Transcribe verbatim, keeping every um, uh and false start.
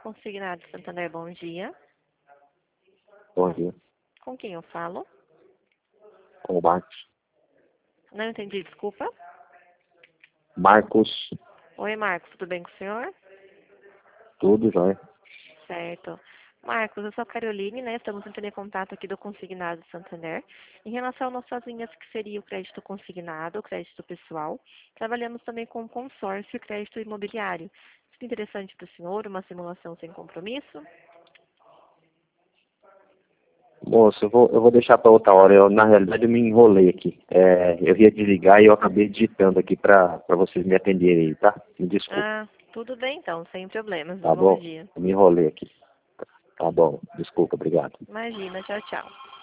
Consignado Santander, bom dia. Bom dia. Com quem eu falo? Com o Marcos. Não entendi, desculpa. Marcos, Oi, Marcos, tudo bem com o senhor? tudo jóia. Certo. Marcos, eu sou a Caroline, né? Estamos entrando em contato aqui do Consignado Santander. Em relação às nossas linhas, que seria o crédito consignado, o crédito pessoal. Trabalhamos também com consórcio e crédito imobiliário. Seria interessante para o senhor uma simulação sem compromisso? Moço, eu vou, eu vou deixar para outra hora. Eu, na realidade, eu me enrolei aqui. É, eu ia desligar e eu acabei digitando aqui para vocês me atenderem aí, tá? Me desculpa. Ah, tudo bem então, sem problemas. Tá Bom bom? dia. Eu me enrolei aqui. Tá bom. Desculpa, obrigado. Imagina, tchau, tchau.